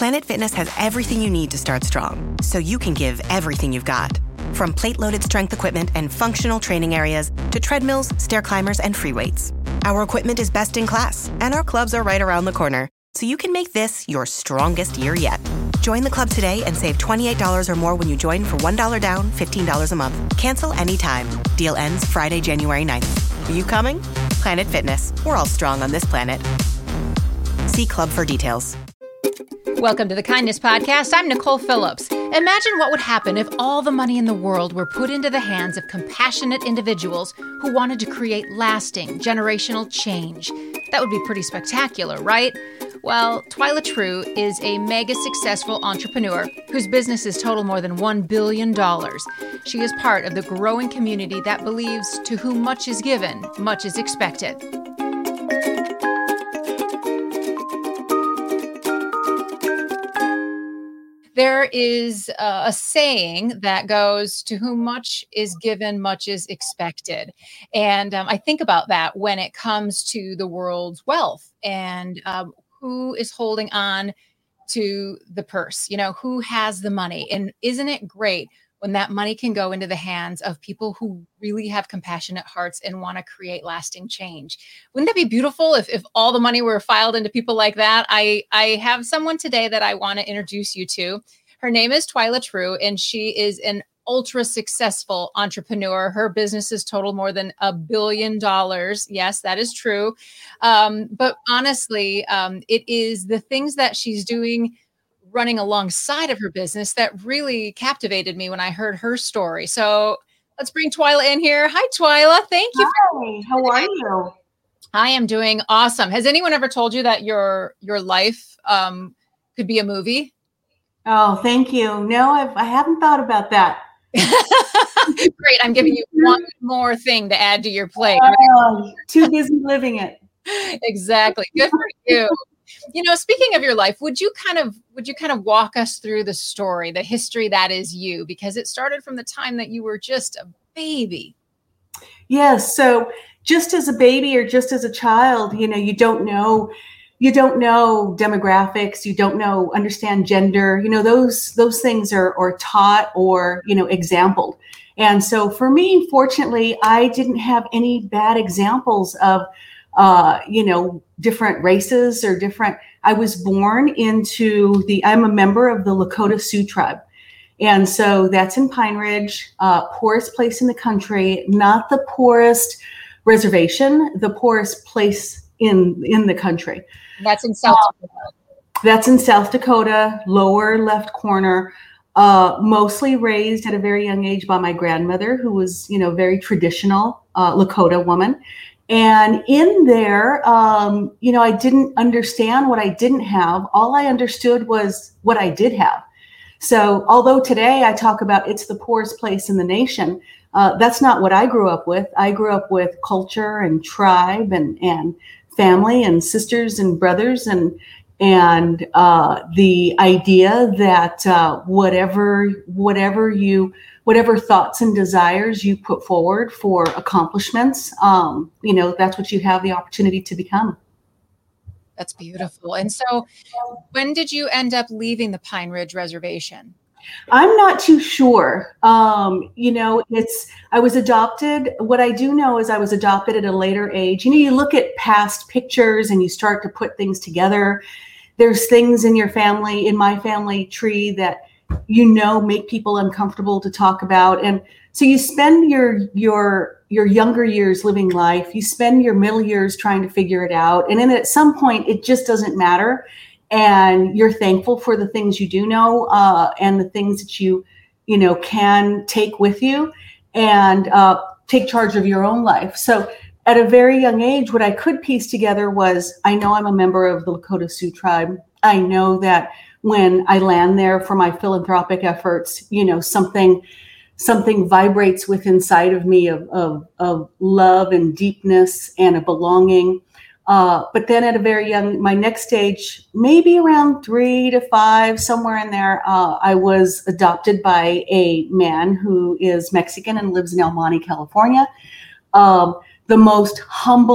Planet Fitness has everything you need to start strong, so you can give everything you've got. From plate-loaded strength equipment and functional training areas to treadmills, stair climbers, and free weights. Our equipment is best in class, and our clubs are right around the corner, so you can make this your strongest year yet. Join the club today and save $28 or more when you join for $1 down, $15 a month. Cancel anytime. Deal ends Friday, January 9th. Are you coming? Planet Fitness. We're all strong on this planet. See club for details. Welcome to the Kindness Podcast. I'm Nicole Phillips. Imagine what would happen if all the money in the world were put into the hands of compassionate individuals who wanted to create lasting, generational change. That would be pretty spectacular, right? Well, Twyla True is a mega successful entrepreneur whose businesses total more than $1 billion. She is part of the growing community that believes to whom much is given, much is expected. There is a saying that goes, to whom much is given, much is expected. And I think about that when it comes to the world's wealth and who is holding on to the purse, who has the money. And isn't it great when that money can go into the hands of people who really have compassionate hearts and want to create lasting change? Wouldn't that be beautiful if all the money were filed into people like that? I have someone today that I want to introduce you to. Her name is Twyla True, and she is an ultra successful entrepreneur. Her businesses total more than $1 billion. Yes, that is true. But honestly, it is the things that she's doing running alongside of her business that really captivated me when I heard her story. So let's bring Twyla in here. Hi, Twyla. Thank you. Hi, how are you? I am doing awesome. Has anyone ever told you that your life could be a movie? Oh, thank you. No, I haven't thought about that. Great. I'm giving you one more thing to add to your plate. Too busy living it. Exactly. Good for you. Speaking of your life, would you kind of walk us through the story, the history that is you, because it started from the time that you were just a baby. Yes. So just as a baby or just as a child, you don't know demographics, you don't understand gender, those things are taught or, exampled. And so for me, fortunately, I didn't have any bad examples of different races or I was born into I'm a member of the Lakota Sioux tribe. And so that's in Pine Ridge, poorest place in the country, not the poorest reservation, the poorest place in the country. That's in South Dakota. That's in South Dakota, lower left corner, mostly raised at a very young age by my grandmother, who was, very traditional Lakota woman. And in there, I didn't understand what I didn't have. All I understood was what I did have. So although today I talk about it's the poorest place in the nation, that's not what I grew up with. I grew up with culture and tribe and family and sisters and brothers and the idea that whatever thoughts and desires you put forward for accomplishments, that's what you have the opportunity to become. That's beautiful. And so when did you end up leaving the Pine Ridge Reservation? I'm not too sure. I was adopted. What I do know is I was adopted at a later age. You look at past pictures and you start to put things together. There's things in my family tree that, make people uncomfortable to talk about. And so you spend your younger years living life. You spend your middle years trying to figure it out. And then at some point, it just doesn't matter. And you're thankful for the things you do know and the things that you can take with you and take charge of your own life. So at a very young age, what I could piece together was, I know I'm a member of the Lakota Sioux tribe. I know that when I land there for my philanthropic efforts, something vibrates within inside of me of love and deepness and a belonging. But then at a very young, my next stage, maybe around 3 to 5, somewhere in there, I was adopted by a man who is Mexican and lives in El Monte, California. The most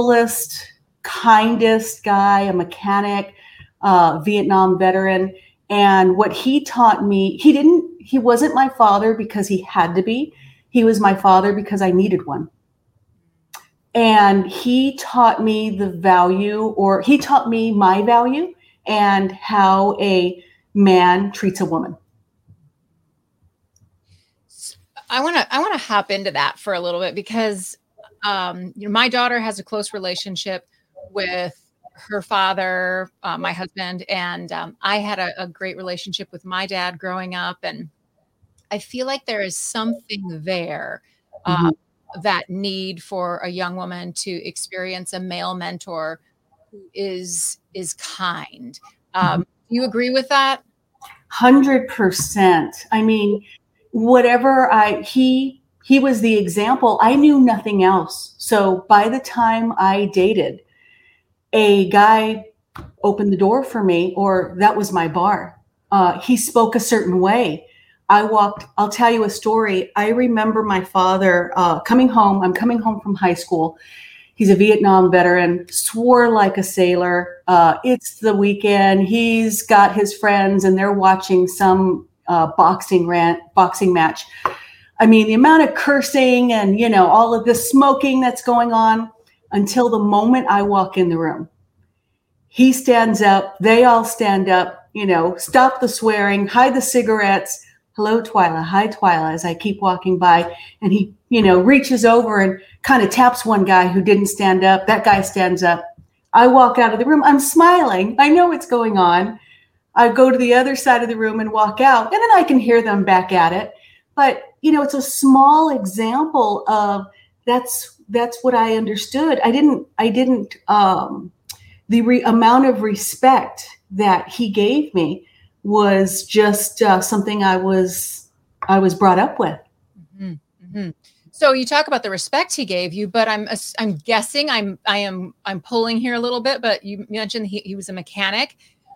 humblest, kindest guy, a mechanic, Vietnam veteran. And what he taught me, he wasn't my father because he had to be. He was my father because I needed one. And he taught me he taught me my value and how a man treats a woman. I want to hop into that for a little bit because my daughter has a close relationship with her father, my husband, and I had a great relationship with my dad growing up. And I feel like there is something there, that need for a young woman to experience a male mentor who is kind. Do you agree with that? 100%. I mean, he was the example. I knew nothing else. So by the time I dated, a guy opened the door for me, or that was my bar. He spoke a certain way. I'll tell you a story. I remember my father coming home. I'm coming home from high school. He's a Vietnam veteran, swore like a sailor. It's the weekend. He's got his friends and they're watching some boxing match. I mean, the amount of cursing and, all of the smoking that's going on until the moment I walk in the room. He stands up. They all stand up, stop the swearing, hide the cigarettes. Hello, Twyla. Hi, Twyla, as I keep walking by. And he, reaches over and kind of taps one guy who didn't stand up. That guy stands up. I walk out of the room. I'm smiling. I know what's going on. I go to the other side of the room and walk out. And then I can hear them back at it. But, it's a small example of that's what I understood. The amount of respect that he gave me was just something I was brought up with. Mm-hmm. Mm-hmm. So you talk about the respect he gave you, but I'm guessing I'm pulling here a little bit, but you mentioned he was a mechanic.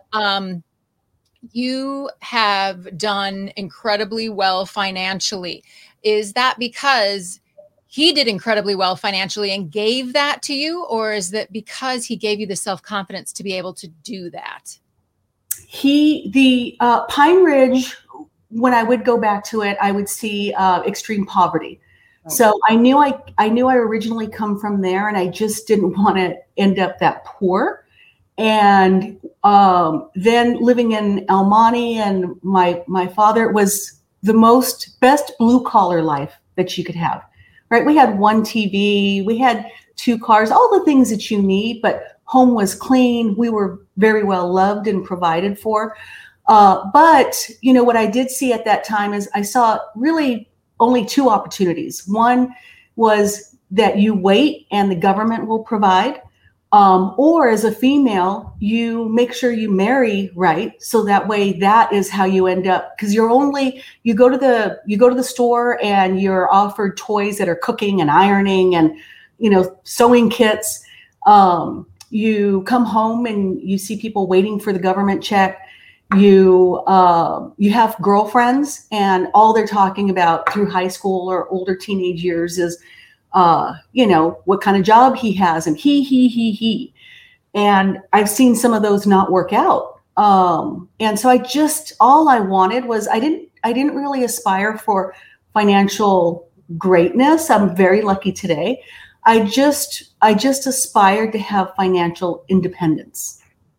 You have done incredibly well financially. Is that because he did incredibly well financially and gave that to you, or is that because he gave you the self-confidence to be able to do that? Pine Ridge, when I would go back to it, I would see extreme poverty. Okay. So I knew I originally come from there, and I just didn't want to end up that poor. And then living in El Monte, and my father, was the best blue collar life that you could have. Right? We had one TV, we had 2 cars, all the things that you need, but home was clean. We were very well loved and provided for. But, what I did see at that time is I saw really only 2 opportunities. One was that you wait and the government will provide. Or as a female, you make sure you marry right. So that way that is how you end up. Because you go to the store and you're offered toys that are cooking and ironing and, sewing kits. You come home and you see people waiting for the government check. You have girlfriends, and all they're talking about through high school or older teenage years is, what kind of job he has, and he. And I've seen some of those not work out. And so all I wanted was, I didn't really aspire for financial greatness. I'm very lucky today. I just aspired to have financial independence.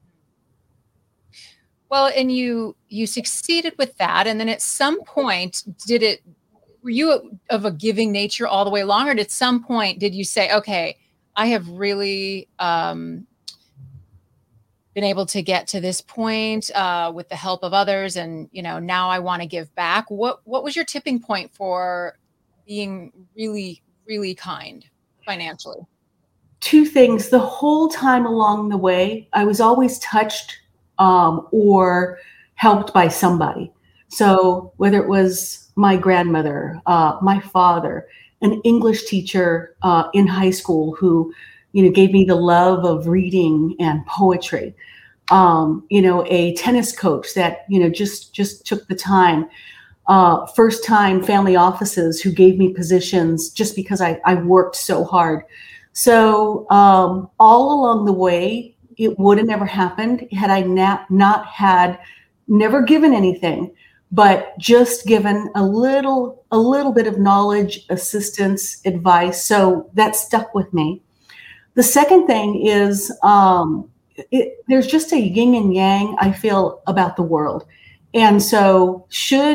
Well, and you succeeded with that. And then at some point, were you of a giving nature all the way along? Or at some point, did you say, okay, I have really been able to get to this point with the help of others, and now I want to give back? What was your tipping point for being really, really kind financially? 2 things. The whole time along the way, I was always touched or helped by somebody. So whether it was my grandmother, my father, an English teacher in high school who, gave me the love of reading and poetry, a tennis coach that, just took the time, first time family offices who gave me positions just because I worked so hard. So all along the way, it would have never happened had I not had never given anything, but just given a little bit of knowledge, assistance, advice. So that stuck with me. The second thing is there's just a yin and yang I feel about the world. And so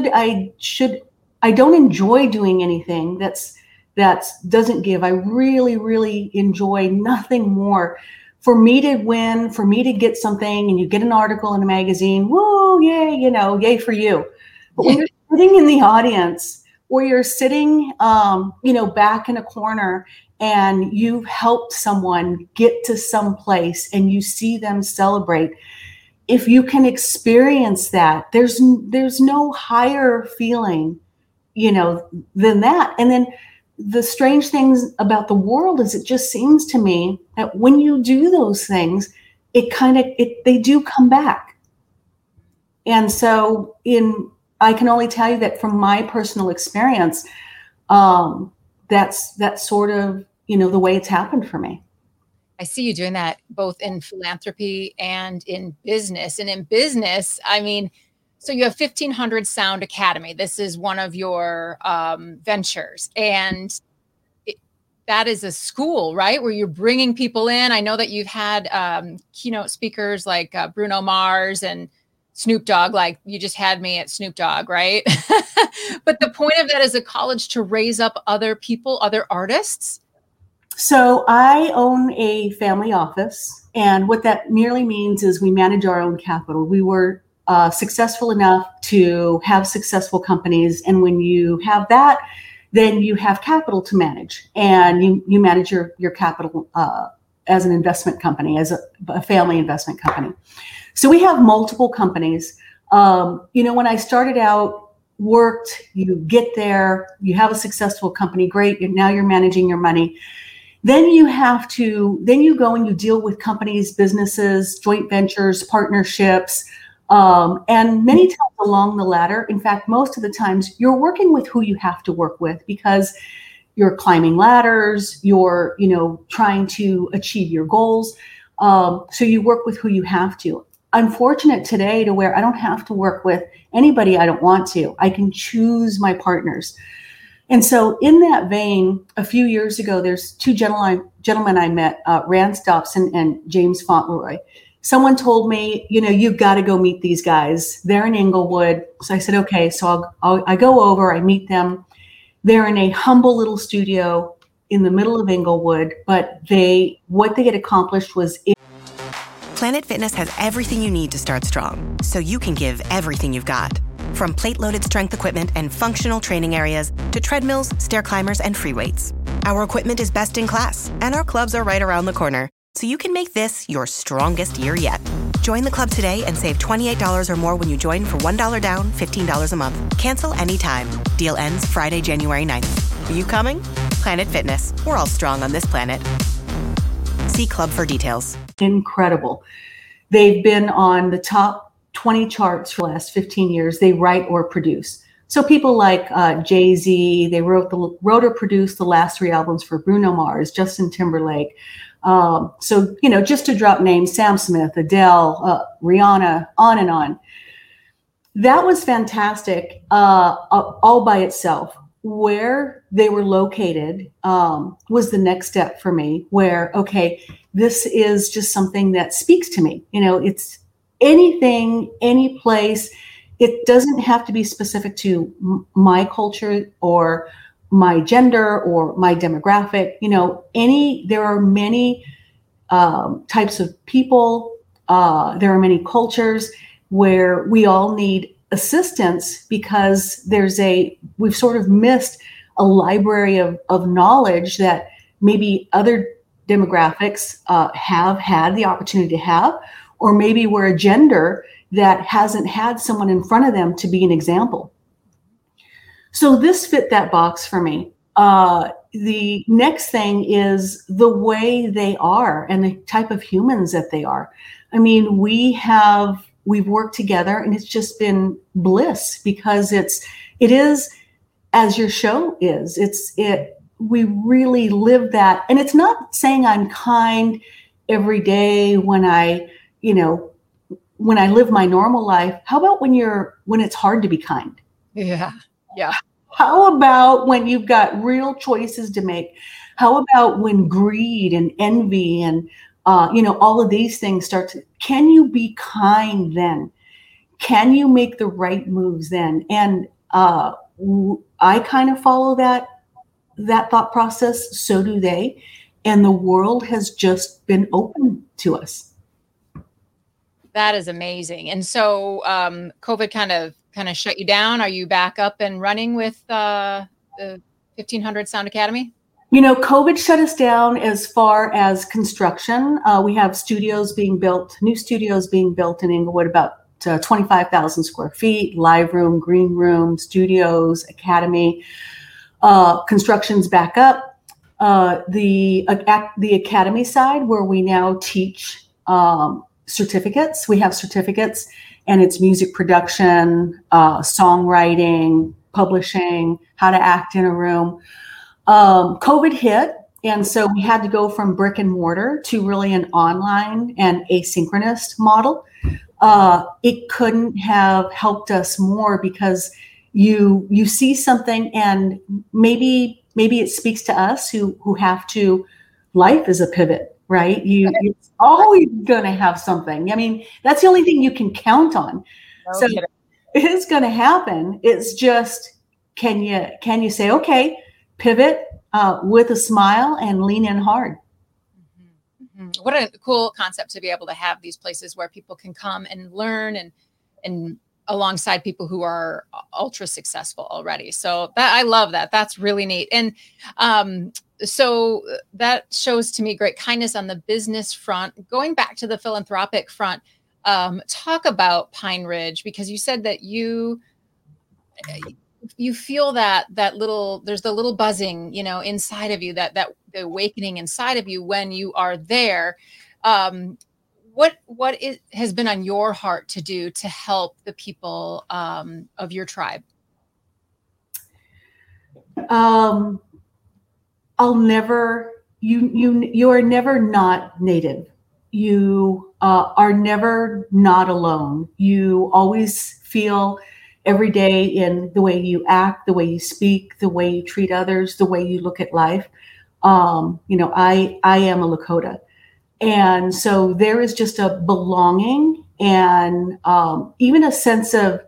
I don't enjoy doing anything that doesn't give. I really, really enjoy nothing more. For me to win, for me to get something, and you get an article in a magazine, woo, yay, yay for you. But when you're sitting in the audience, or you're sitting, back in a corner, and you've helped someone get to some place, and you see them celebrate, if you can experience that, there's no higher feeling, than that. And then the strange things about the world is it just seems to me that when you do those things, they do come back. And so I can only tell you that from my personal experience, that's sort of, the way it's happened for me. I see you doing that both in philanthropy and in business. And in business, so you have 1500 Sound Academy. This is one of your ventures. And that is a school, right? Where you're bringing people in. I know that you've had keynote speakers like Bruno Mars and Snoop Dogg, like you just had me at Snoop Dogg, right? But the point of that is a college to raise up other people, other artists. So I own a family office. And what that merely means is we manage our own capital. We were successful enough to have successful companies. And when you have that, then you have capital to manage. And you manage your capital as an investment company, as a family investment company. So we have multiple companies. When I started out, worked, you get there, you have a successful company, great, and now you're managing your money. Then you go and you deal with companies, businesses, joint ventures, partnerships, and many times along the ladder. In fact, most of the times you're working with who you have to work with because you're climbing ladders, you're, trying to achieve your goals. So you work with who you have to. I'm fortunate today to where I don't have to work with anybody I don't want to. I can choose my partners. And so in that vein, a few years ago, there's two gentlemen I met, Rance Dobson and James Fauntleroy. Someone told me, you've got to go meet these guys. They're in Inglewood. So I said, okay. So I go over, I meet them. They're in a humble little studio in the middle of Inglewood, but what they had accomplished was Planet Fitness has everything you need to start strong, so you can give everything you've got. From plate-loaded strength equipment and functional training areas to treadmills, stair climbers, and free weights. Our equipment is best in class, and our clubs are right around the corner, so you can make this your strongest year yet. Join the club today and save $28 or more when you join for $1 down, $15 a month. Cancel anytime. Deal ends Friday, January 9th. Are you coming? Planet Fitness. We're all strong on this planet. See club for details. Incredible. They've been on the top 20 charts for the last 15 years. They write or produce. So people like Jay-Z, they wrote or produced the last 3 albums for Bruno Mars, Justin Timberlake. So, just to drop names, Sam Smith, Adele, Rihanna, on and on. That was fantastic all by itself. Where they were located was the next step for me, where, okay, this is just something that speaks to me. It's anything, any place. It doesn't have to be specific to my culture or my gender or my demographic. There are many types of people. There are many cultures where we all need assistance because we've sort of missed a library of knowledge that maybe other demographics have had the opportunity to have, or maybe we're a gender that hasn't had someone in front of them to be an example. So this fit that box for me. The next thing is the way they are and the type of humans that they are. I mean, we've worked together and it's just been bliss because it is as your show is. We really live that. And it's not saying I'm kind every day when I when I live my normal life, how about when it's hard to be kind? Yeah. Yeah. How about when you've got real choices to make? How about when greed and envy and, all of these things can you be kind then? Can you make the right moves then? And I kind of follow that thought process. So do they. And the world has just been open to us. That is amazing. And so COVID kind of shut you down. Are you back up and running with the 1500 Sound Academy? COVID shut us down as far as construction. We have new studios being built in Inglewood, about 25,000 square feet, live room, green room, studios, academy. Construction's back up. The academy side, where we now teach certificates. We have certificates, and it's music production, songwriting, publishing, how to act in a room. COVID hit, and so we had to go from brick and mortar to really an online and asynchronous model. It couldn't have helped us more, because you see something, and maybe it speaks to us who have to. Life is a pivot, right? You're always going to have something. I mean, that's the only thing you can count on. So it is going to happen. It's just, can you say, okay, pivot with a smile and lean in hard. Mm-hmm. What a cool concept to be able to have these places where people can come and learn and alongside people who are ultra successful already. So I love that. That's really neat. And so that shows to me great kindness on the business front. Going back to the philanthropic front, talk about Pine Ridge, because you said that you feel that there's the little buzzing, inside of you, that the awakening inside of you when you are there. What has been on your heart to do to help the people of your tribe? You are never not Native. You are never not alone. You always feel every day in the way you act, the way you speak, the way you treat others, the way you look at life. I am a Lakota. And so there is just a belonging and even a sense of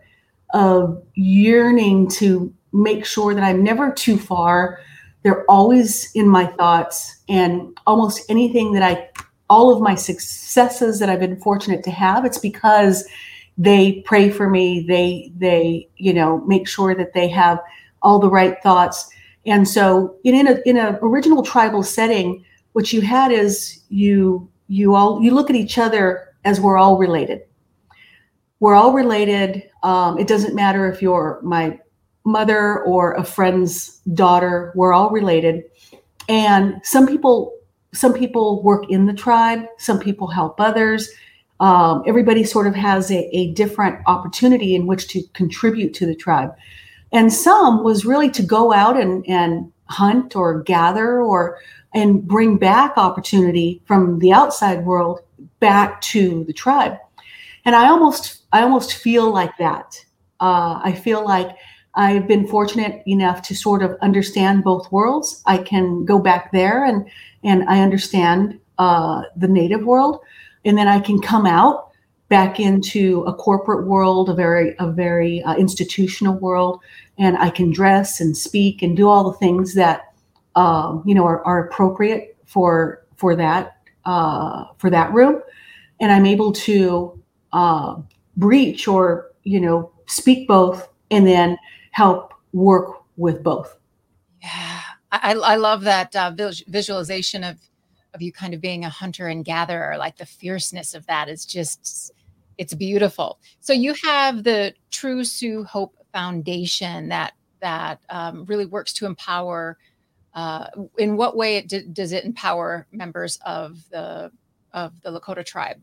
yearning to make sure that I'm never too far. They're always in my thoughts, and almost anything all of my successes that I've been fortunate to have, it's because they pray for me. They make sure that they have all the right thoughts. And so in a original tribal setting, what you had is you look at each other as we're all related. We're all related. It doesn't matter if you're my mother or a friend's daughter. We're all related. And some people work in the tribe. Some people help others. Everybody sort of has a different opportunity in which to contribute to the tribe. And some was really to go out and hunt or gather and bring back opportunity from the outside world back to the tribe. And I almost feel like that. I feel like I've been fortunate enough to sort of understand both worlds. I can go back there and I understand the Native world, and then I can come out back into a corporate world, a very institutional world, and I can dress and speak and do all the things that are appropriate for that room, and I'm able to breach or speak both, and then help work with both. Yeah, I love that visualization of you kind of being a hunter and gatherer. Like the fierceness of that is just, it's beautiful. So you have the True Sioux Hope Foundation that really works to empower. In what way does it empower members of the Lakota tribe?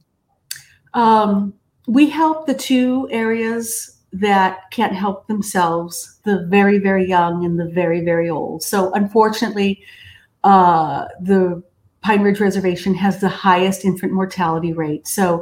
We help the two areas that can't help themselves, the very, very young and the very, very old. So unfortunately, the Pine Ridge Reservation has the highest infant mortality rate. So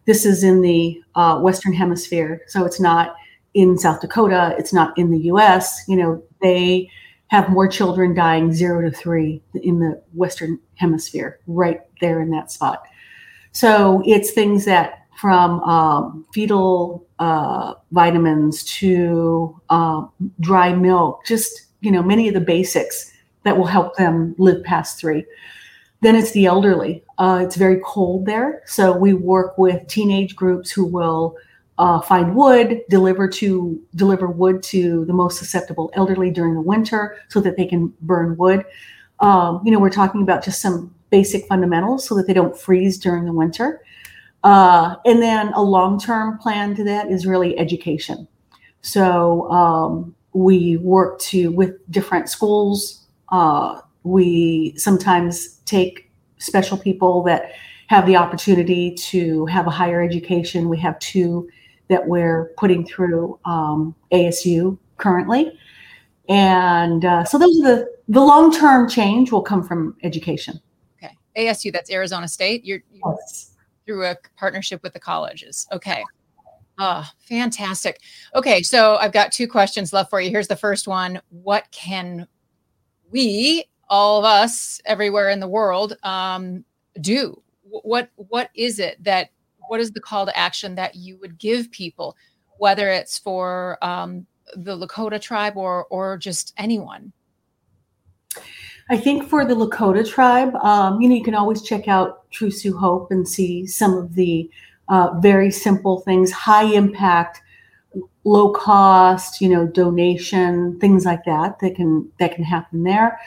This is in the Western Hemisphere, so it's not in South Dakota. It's not in the U.S. They have more children dying 0 to 3 in the Western Hemisphere, right there in that spot. So it's things that from fetal vitamins to dry milk, just, many of the basics that will help them live past 3. Then it's the elderly. It's very cold there. So we work with teenage groups who will find wood, deliver wood to the most susceptible elderly during the winter so that they can burn wood. We're talking about just some basic fundamentals so that they don't freeze during the winter. And then a long-term plan to that is really education. So we work with different schools. We sometimes take special people that have the opportunity to have a higher education. We have 2 that we're putting through ASU currently. And so those are the long-term change will come from education. Okay. ASU, that's Arizona State. You're Yes. Through a partnership with the colleges. Okay. Fantastic. Okay. So I've got 2 questions left for you. Here's the first one. What can we, all of us everywhere in the world, do? What is it what is the call to action that you would give people, whether it's for the Lakota tribe or just anyone? I think for the Lakota tribe, you can always check out True Sioux Hope and see some of the very simple things, high impact, low cost, donation, things like that can happen there.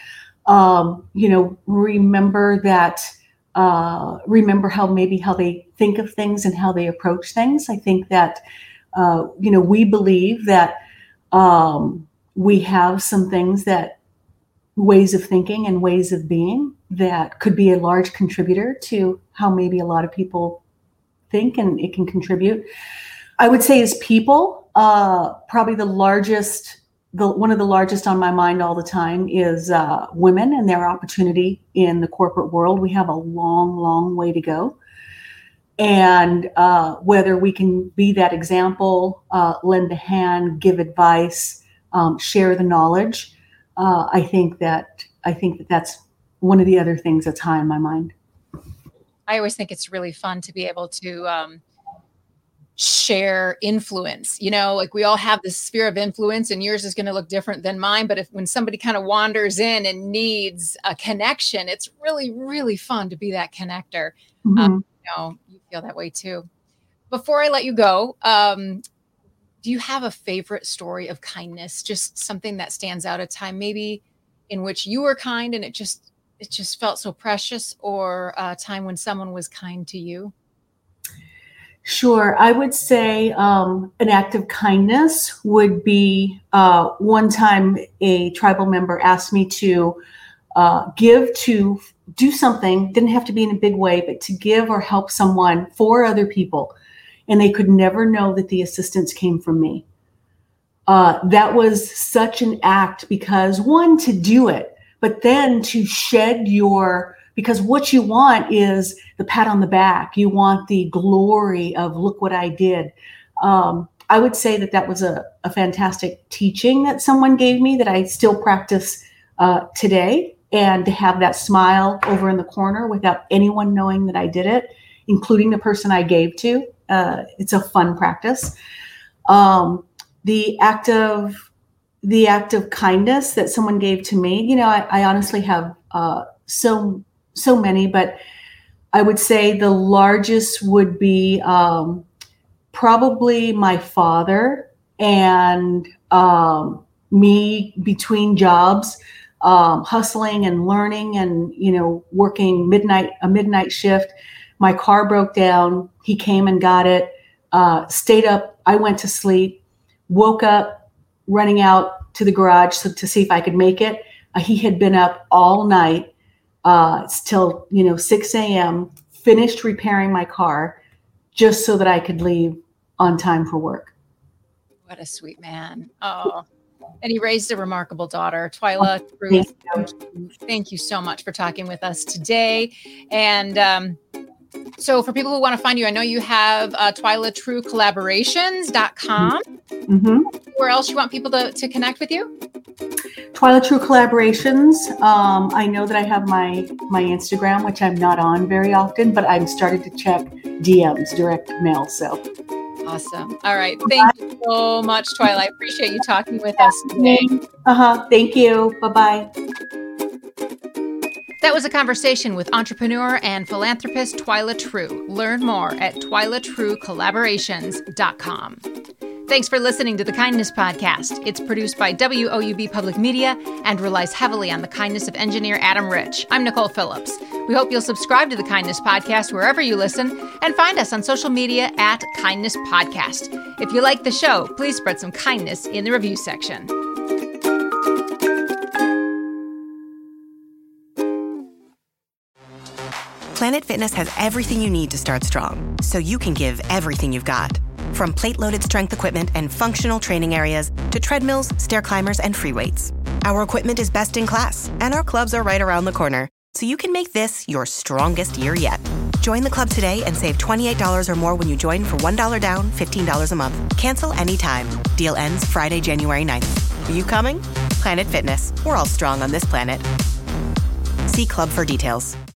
Remember how they think of things and how they approach things. I think that, we believe that we have some things ways of thinking and ways of being that could be a large contributor to how maybe a lot of people think, and it can contribute. I would say as people, probably one of the largest on my mind all the time is women and their opportunity in the corporate world. We have a long, long way to go. And whether we can be that example, lend a hand, give advice, share the knowledge, I think that's one of the other things that's high in my mind. I always think it's really fun to be able to share influence. Like we all have this sphere of influence, and yours is going to look different than mine. But when somebody kind of wanders in and needs a connection, it's really, really fun to be that connector. Mm-hmm. You feel that way too. Before I let you go, do you have a favorite story of kindness? Just something that stands out, a time maybe in which you were kind and it just felt so precious, or a time when someone was kind to you? Sure. I would say an act of kindness would be one time a tribal member asked me to do something, didn't have to be in a big way, but to give or help someone, 4 other people. And they could never know that the assistance came from me. That was such an act, because one, to do it, but then to shed because what you want is the pat on the back. You want the glory of, look what I did. I would say that was a fantastic teaching that someone gave me that I still practice today. And to have that smile over in the corner without anyone knowing that I did it, including the person I gave to, it's a fun practice. The act of kindness that someone gave to me, I honestly have so many, but I would say the largest would be probably my father and me between jobs, hustling and learning and, working a midnight shift. My car broke down. He came and got it, stayed up. I went to sleep, woke up, running out to the garage to see if I could make it. He had been up all night till 6 a.m., finished repairing my car just so that I could leave on time for work. What a sweet man. Oh, and he raised a remarkable daughter, Twyla. Thank you so much for talking with us today. And So for people who want to find you, I know you have TwylaTrueCollaborations.com. Where else you want people to connect with you? Twyla True Collaborations. I know that I have my Instagram, which I'm not on very often, but I'm starting to check DMs, direct mail. So awesome. All right. Thank you so much, Twyla. I appreciate you talking with us today. Thank you. Bye-bye. That was a conversation with entrepreneur and philanthropist Twyla True. Learn more at TwylaTrueCollaborations.com. Thanks for listening to The Kindness Podcast. It's produced by WOUB Public Media and relies heavily on the kindness of engineer Adam Rich. I'm Nicole Phillips. We hope you'll subscribe to The Kindness Podcast wherever you listen and find us on social media at Kindness Podcast. If you like the show, please spread some kindness in the review section. Planet Fitness has everything you need to start strong, so you can give everything you've got. From plate-loaded strength equipment and functional training areas to treadmills, stair climbers, and free weights. Our equipment is best in class, and our clubs are right around the corner, so you can make this your strongest year yet. Join the club today and save $28 or more when you join for $1 down, $15 a month. Cancel anytime. Deal ends Friday, January 9th. Are you coming? Planet Fitness. We're all strong on this planet. See club for details.